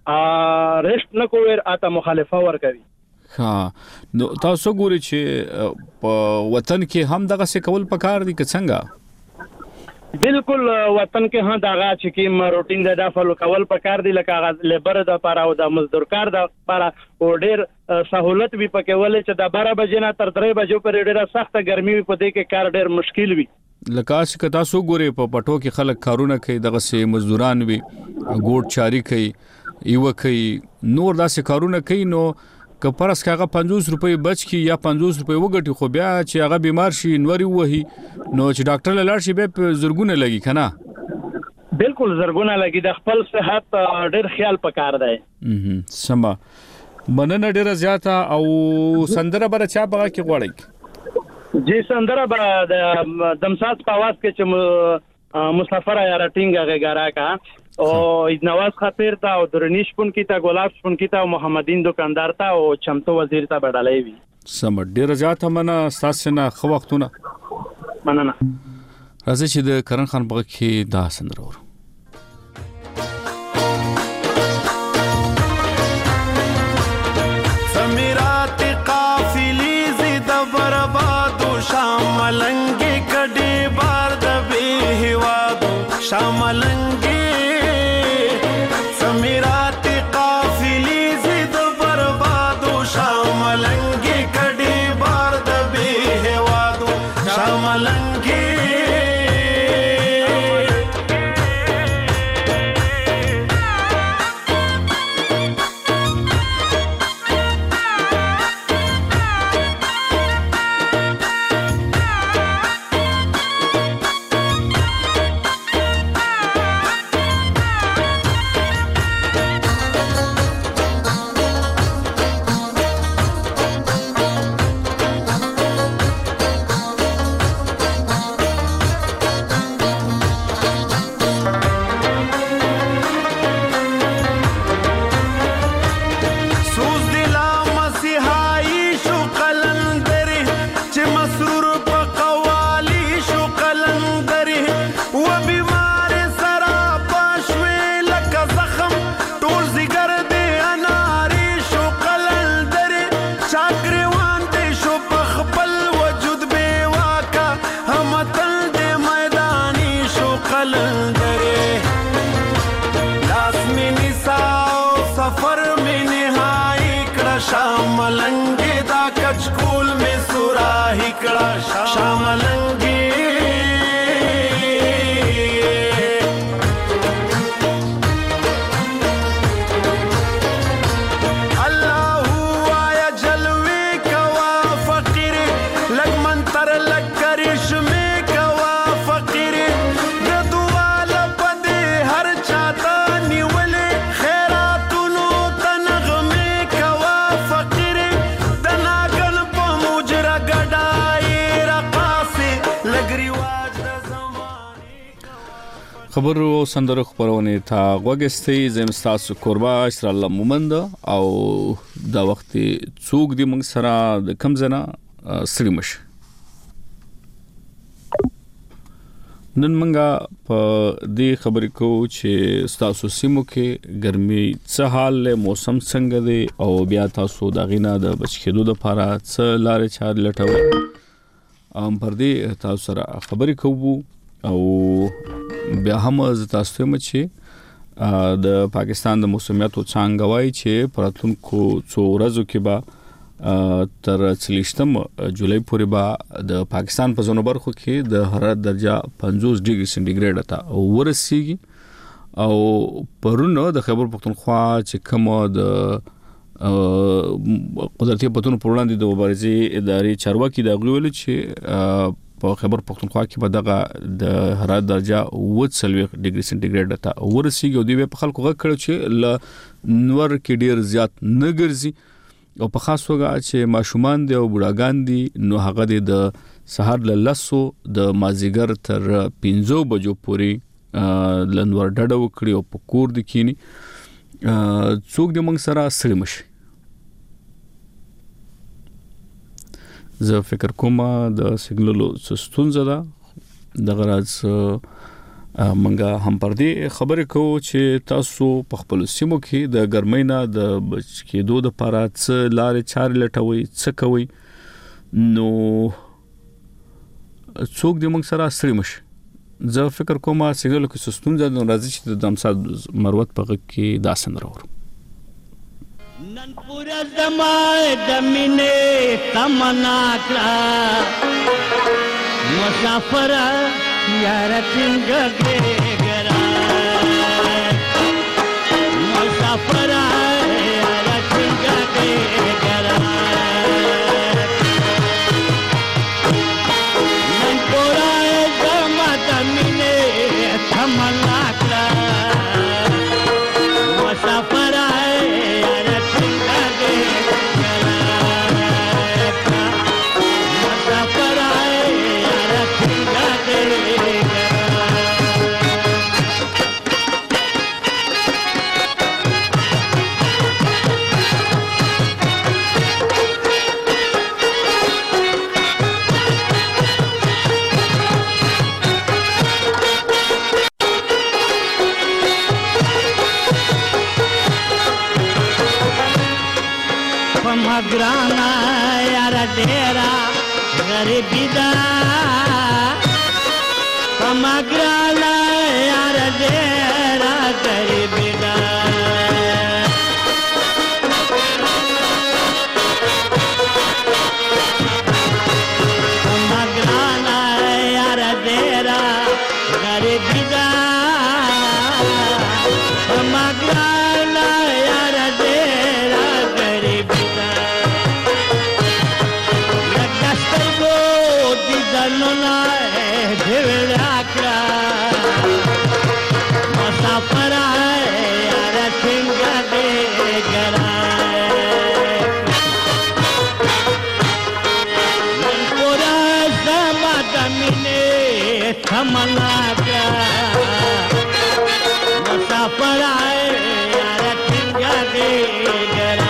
ریشت نه کوي اته مخالفه ور کوي. ها نو تاسو ګوري چې په وطن کې هم دغه څه کول پکار دي که څنګه؟ بالکل وطن کې ها دغه چې کوم روټین د دافلو کول پکار دي لکه لیبر د لپاره او د مزدور کار د لپاره او ډیر سہولت وی پکې ولې چې د بارہ بجې نه تر درې بجو پر ډیره سخته ګرمي وي په دې کې کار ډیر مشکل وي. لکه چې تاسو ګوري په پټو کې خلک کارونه کوي دغه سه مزدوران وي ګوډ چاري کوي یو کوي نور داسې کارونه کوي نو که پرس کاغه پنځوس روپۍ بچ کی یا پنځوس روپۍ وګټي خو بیا چې هغه بیمار شي نوري وਹੀ نو چې ډاکټر لاړ شي به زرګونه لګي کنه. بالکل زرګونه لګي د خپل صحت ډېر خیال پکار دی. ام سما مننه ډېر زیاته او سندره بر چا بغا کې غوړی جی سندره بر د دمساز په आवाज کې چې مسافر یا رټینګ غږارا کا او نواز خطیر تا او درنیش پون کی تا ګلاب پون کی تا محمدین دکاندار تا او چمتو وزیر تا بدلای وی. سم ډیر زیات منه ساسنه خو وختونه مننه. راځي چې د کرن خان بغا کې دا سندره ورو. سمیرات قافلی زید برباد شاملنګ کډي بار د به هوادو شاملنګ سمیرات قافلی زید بربادو شاملنگی کڑی بار دبی هوادو شاملنگی شاملنگی دا کچکول میں سوراہی کڑا شاملنگی اللہ آیا جلوے کوا فقیر لگ منتر لگ کرش میں کوا فقیر دعا لپدے ہر چاہتا نیولے خیراتونو تنغمے کوا فقیر دناگن پا مجرہ گڑائی رقاسی لگری واج خبرو سندرو خبرونه تا غوګستي زمستاسو قربا اشرا الله مومند او دا وخت څوک دی موږ سره د کم زنه سړي مش نن موږ په دې خبرې کو چې تاسو سیمو کې ګرمي څه حال له موسم څنګه دی او بیا تاسو د غینا د بچکیدو د لپاره څه لارې چار لټوي ام پر دې تاسو سره خبرې کوو او بیا هم ز تاسو ته مچ د پاکستان د موسمیاتو څنګه وای چې پراتونکو څو ورځو کې با تر څلېشتم جولای پورې به د پاکستان په ځینو برخو کې د حرارت درجه پنځوس ډیګري سنټیګریډ ته ورسیږي. او پرونه د خیبر پختونخوا چې کوم د قدرتي پتون پر وړاندې د مبارزې ادارې چارواکي دا غوښتل چې په خیبر پختونخوا کې به دغه د حرارت درجه اوه څلوېښت ډیګري سنټیګریډ ته ورسیږي. او دوی په خلکو غږ کړ چې ل نور کې ډیر زیات نه ګرځي او په خاص توګه چې ماشومان دي او بوډاګان دي نو هغه د سحر له لسو د مازیګر تر پنځو بجو پورې لنور ډډه وکړي او په کور د کینی څوک د موږ سره سړی مشي. زه فکر کوم د سیګنالو ستونزه ده د غراز منګه هم پر دې خبرې کوو چې تاسو په خپل سیمو کې د ګرمۍ نه د بچ کېدو لپاره څه لارې چارې لټوي څه کوي نو څوک دې موږ سره سړی مشي. زه فکر کوم سیګنالو کې ستونزه ده راځي چې د امثال مروت په غږ کې دا سندره ورو. نن پورا زمای د مینې تمنا کړه مسافر یار څنګه ګرا مسافر یار څنګه ګرا نن پورا زمای د مینې تمنا کړه مسافر graana yara dera garibi da pamagrana yara dera garibi da pamagrana yara dera garibi da pamagrana yara dera garibi नोना ढेवड़ा करा मुसाफर यार सिंगा दे गरा पूरा समाज मिने थमना का मुसाफर यार सिंगा दे गरा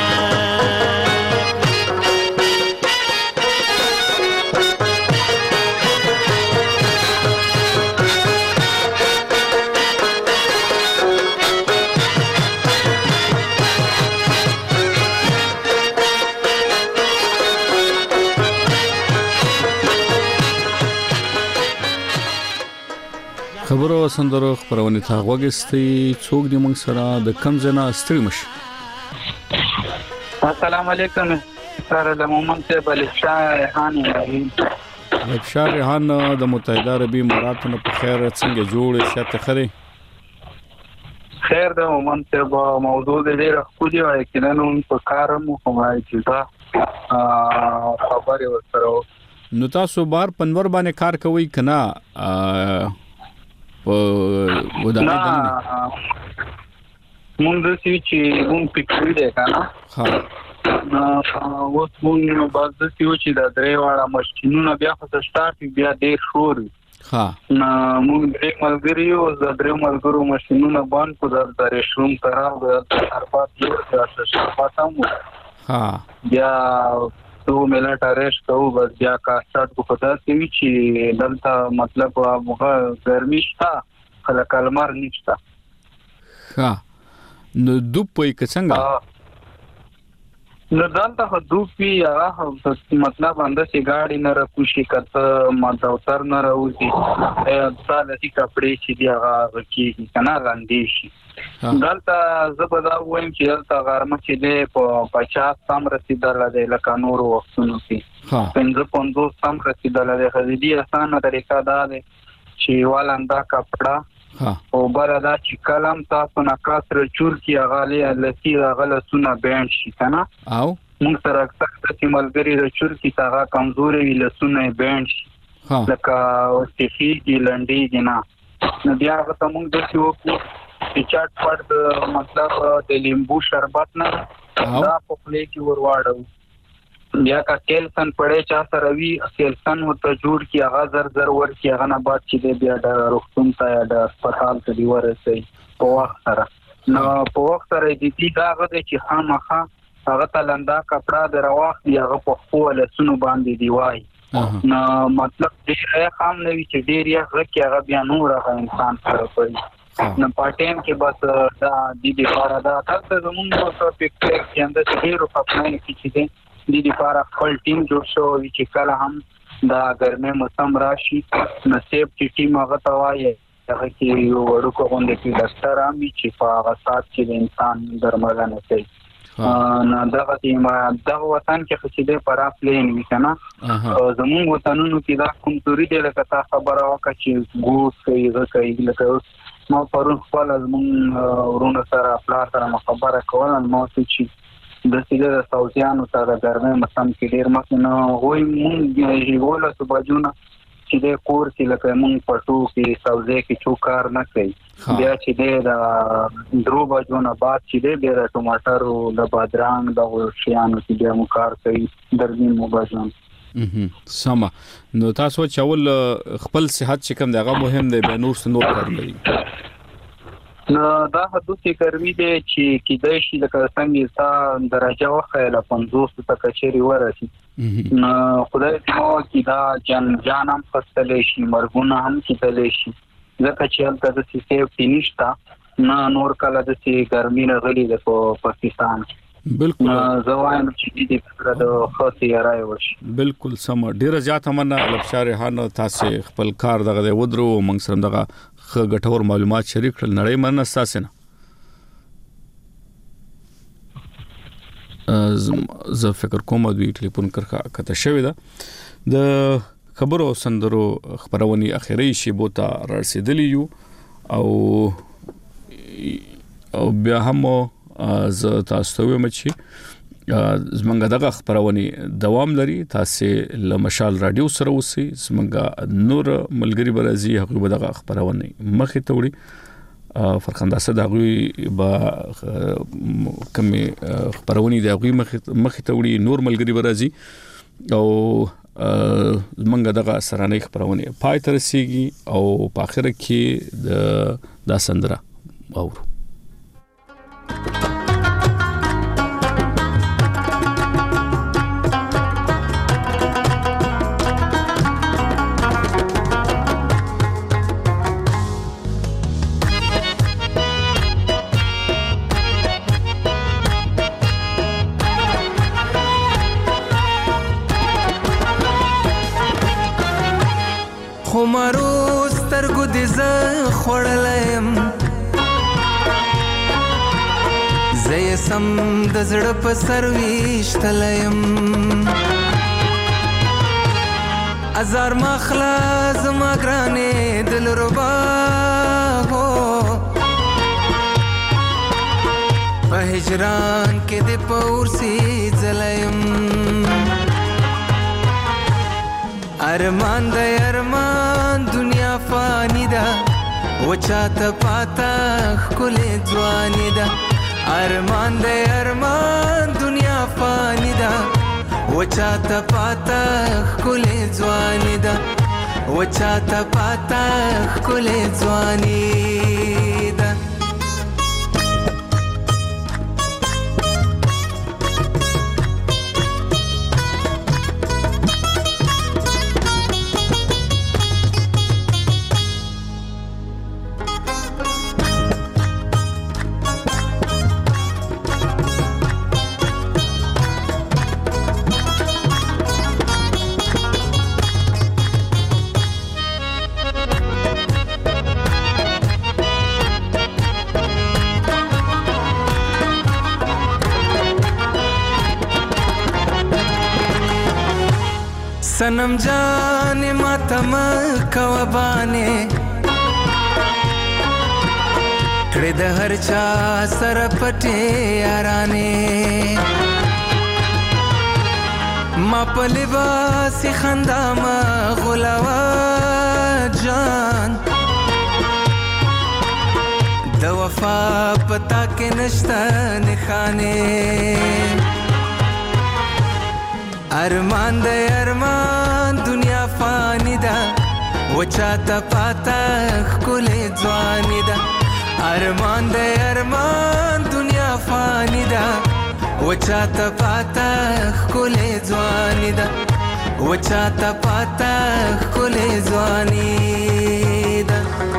خبرو سندرو خبرونه تا غوګستي څوک دی موږ سره د کم زنا ستړي مشي. السلام علیکم سره د مومن ته بلشاه ریحان بلشاه ریحان د متحده عربی اماراتو په خیر څنګه جوړ شته خري خیر د مومن ته په موضوع د ډیره خو دی وای کینه نو په کارم کومای چې دا خبره ورسره نو تاسو بار پنور باندې کار کوي کنا په ودانه دنه مونږ د سی چې مونږ پکې دی کنه ها نو اوس مونږ باز د سی چې د درې واړه ماشينونه بیا خو سٹارټ بیا ډېر شور ها نو مونږ درې ملګری او د درې ملګرو ماشينونه باندې کو د درې شوم تراو د اربات یو د شپاتامو ها بیا تو ملت اریش کوو بس بیا کا سټارټ کو پتا سی چې دلته مطلب هغه ګرمي شته کله کلمر نشته ها نو دوپې څنګه نو دلته خو دوپی هغه مطلب انده سي ګاډي نه راکوشي کته مدوتر نه راوځي سالتي کپڑے چې دی هغه کیږي کنه لاندې شي دلته زبدا وایم چې دلته غرمه چې دی په پچاس سم رسیدل دی لکه نور وختونو کې پنځه پنځوس سم رسیدل دی خدي اسانه طریقه دا دی چې والاندا کپڑا او بردا چې کلم تاسو نه کاسر چور کی غالي لسی غله سونه بین شي کنه او موږ سره اکثر چې ملګری د چور کی تاغه کمزوري وی لسونه بین شي لکه او سفي دی لنډي جنا نو بیا هغه موږ د څو چې چاټ پټ مطلب د لیمبو شربت نه دا په پلی کې ورواړو بیا کا کیلسن پړې چا سره وی کیلسن ورته جوړ کی هغه زر زر ور کی هغه نه بعد چې بیا د روغتون ته د هسپتال ته دی ورسي په وخت سره نو په وخت سره د دې داغه چې خامخا هغه تلندا کپڑا درواخ دی هغه په خپل سونو باندې دی وای نو مطلب دې خام نه وی چې ډیر یې هغه کې هغه بیا نور هغه انسان سره کوي نو پټیم کې بس دا د دې لپاره دا تاسو زموږ په پکټر کې اندازه ډیرو خپلای کې دي د دې لپاره خپل ټیم جوړ شو چې کله هم دا ګرمه موسم راشي نصیب چې ټیم هغه توایي هغه کې یو ورکو باندې کې ډاکټر امي چې په هغه سات کې انسان درملنه کوي نو دا ټیم دا وطن کې چې د پرا پلین وکنه زموږ وطنونو کې دا کوم توري د لکه خبره وکړه چې ګوس کوي غوږی لکه ما پرون خپل زموږ ورونه سره خپل سره خبره کوله نو چې د سیده د ساوثیانو سره ګرمه موسم کې ډیر مخ نه وای مونږ یوله صبحونه چې د کور کې لکه مونږ پټو کې ساوزه کې چوکار نه کوي بیا چې د درو بجو نه بعد چې د ټماټر او د بادرنګ د شیانو چې د مکار کوي درځي مو بجو سما نو تاسو چول خپل صحت چې کوم دغه مهم دی به نور سنور کار کوي نو دا حدوثي ګرمي دی چې کیدای شي لکه څنګه تا درجه وخیله پنځوس ته کچري ورسي نو خدای دې چې دا جن جانم فصلې شي مرګونه هم کېدلی شي ځکه چې هلته د سیفټي نشته نه نور کله د سي ګرمي نه غلي د پاکستان بالکل زوایم چې دې فکر د خاصي راي وشي بالکل سم ډیر زیات مننه لبشارهان تاسو خپل کار دغه ودرو موږ سره دغه غټور معلومات شریک کړل نړۍ مننه تاسو نه زه فکر کوم دوی ټلیفون کرخه کته شوې ده د خبرو سندرو خبرونی اخیری شی بوتا رسیدلی یو او او بیا هم ز تاسو ته وایم چې زمونږ دغه خبرونی دوام لري تاسو له مشال رادیو سره اوسئ زمونږ نور ملګری برازي هغه دغه خبرونی مخې ته وړي فرخنده صداغوي با کمی خبرونی دغه مخې ته وړي نور ملګری برازي او زمونږ دغه سرانه خبرونی پای تر رسیږي او په اخر کې د دا سندره اورو خمارو سترګو دې زه خوړلم زه یې سم د زړه په سر ویشتلم ازار مخلا زما ګرانې دلربا هو په هجران کې دې پورسي ځلم ارمان د ارمان دنیا فانی ده وچاته پاتا خلې ځواني ده ارمان د ارمان دنیا فانی ده وچاته پاتا خلې ځواني ده وچاته پاتا خلې ځواني ده सनम जाने मातम कवबाने کړه د هر چا سره پټه یارانه ما په لباس خندا ما غلاوا جان د وفا پتا کې نشته نخانه ارمان د ارمان دنیا فانی ده وچا ته پاتا خله ځواني ده ارمان د ارمان دنیا فانی ده وچا ته پاتا خله ځواني ده وچا ته پاتا خله ځواني ده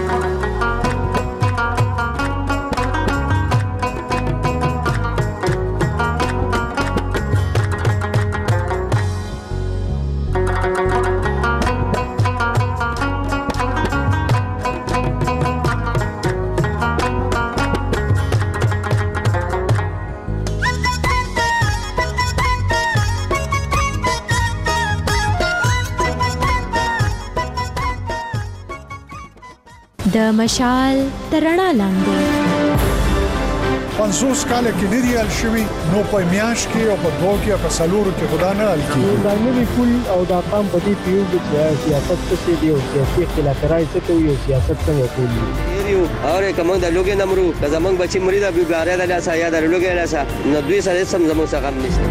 د مشال ترڼا لاندې پنځوس کال کې لري ال شوی نو په میاش کې او په دوه کې په سلورو کې خدا نه ال کی دا نوی کول او دا قام په دې پیو چې سیاست څه دی او سیاسي اختلافات څه کوي او سیاست څنګه کوي یو اوره کوم د لوګي نمرو که زمنګ بچی مریدا بیګاره د لاسه یا د لوګي لاسه نو دوی سره سم زموږ څخه نشته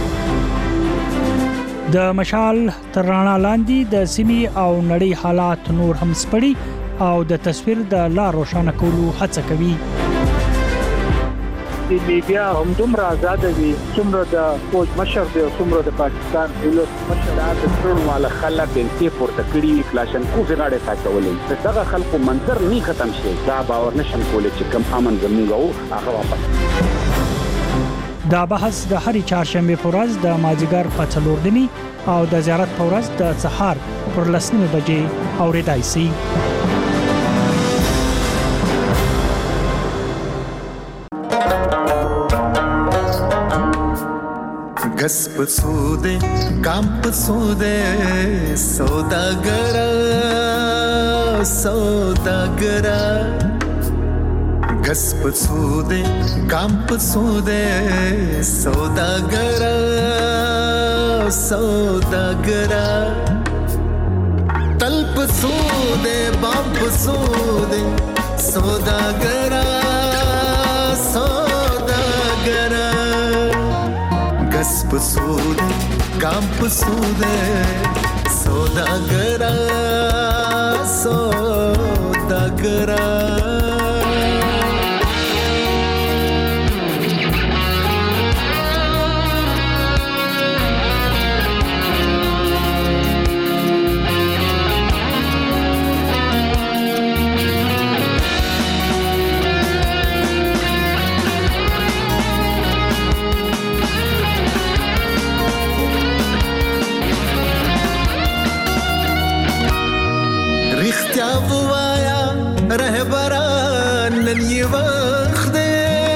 د مشال ترڼا لاندې د سیمې او نړۍ حالات نور هم سپړي او د تصویر د لا روښانه کولو هڅه کوي د میډیا هم دومره آزاد دي څومره د فوج مشر دی څومره د پاکستان دولت مشر د ټول مال خلک بنتي پورته کړی کلاشن کو زغاړه ساتولې دغه خلکو منظر نه ختم شي دا باور نشم کولای چې کم امن زموږ او هغه واپس دا بحث د هرې چهارشنبه په ورځ د مازیګر په څلور نیمې او د زیارت په ورځ د سهار پر لس نیمې بجې اورېدای شي गस पसूदे काम पसूदे सौदागरा सौदागरा गस पसूदे काम पसूदे सौदागरा सौदागरा तल पसूदे बाम पसूदे सौदागरा सौदागरा गस पसूदे काम पसूदे सौदागरा सौदागरा रहबरान नन ये वक्त दे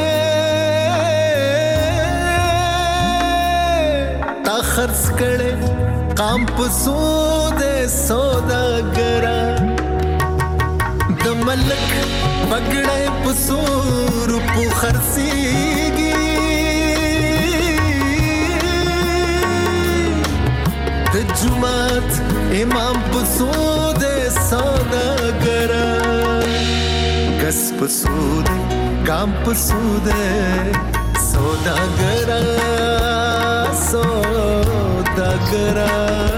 ता खर्च करे काम पसूदे सौदागरा द मलक पगड़े पसूर पु खर्सीगी द जुमात इमाम पसूदे सौदागरा गस पसूदे काम पसूदे सौदागरा सौदागरा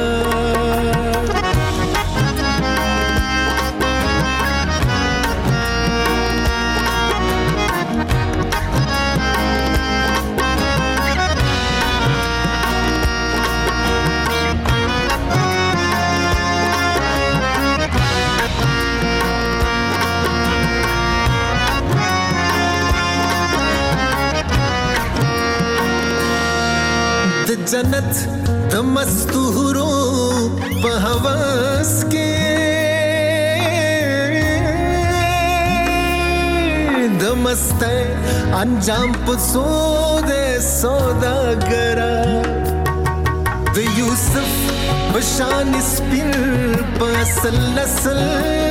जन्नत د مستورو په هوس کې د مست انجام په سود سوداګرا د یوسف بشان سپین پسل نسل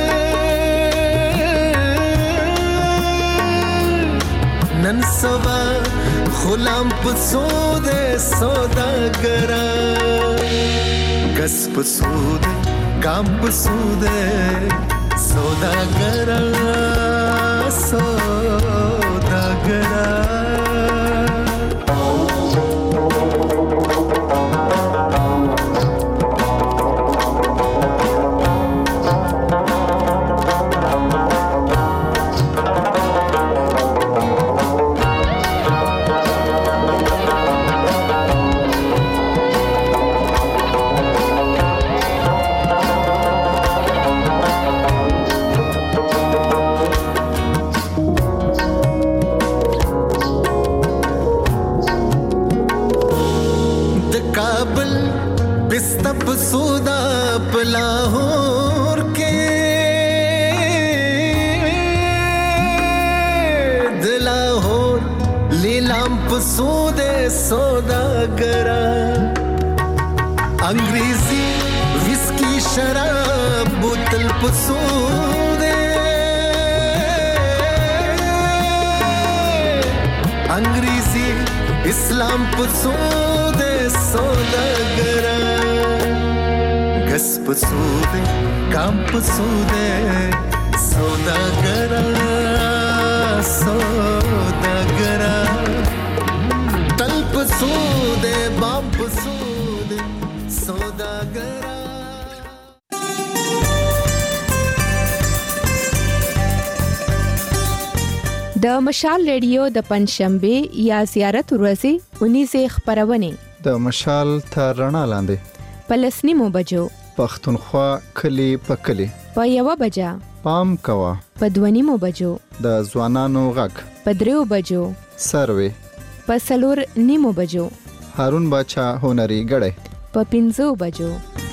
نن سبا غلام پسود سوداګرا کس پسود کام پسود سوداګرا سوداګرا سودا پلاہور کے دلاہور لیلام پسود سوداگرا انگریزی وسکی شراب بوتل پسود انگریزی اسلام پسود سوداگرا گس پسودے کام پسودے سوداگرا سوداگرا تل پسودے بام پسودے سوداگرا د مشال ریډیو د پنځشنبه یا زیارت ورځې اونیزه خبرونه د مشال تر رڼا لاندې پلسنیمو بجو پښتونخوا کلی په کلی په یو بجا پام کوا په دونیمو بجو د ځوانانو غږ په دریو بجو سروي په سلور نیمو بجو هارون باچا هنري غړې په پنځو بجو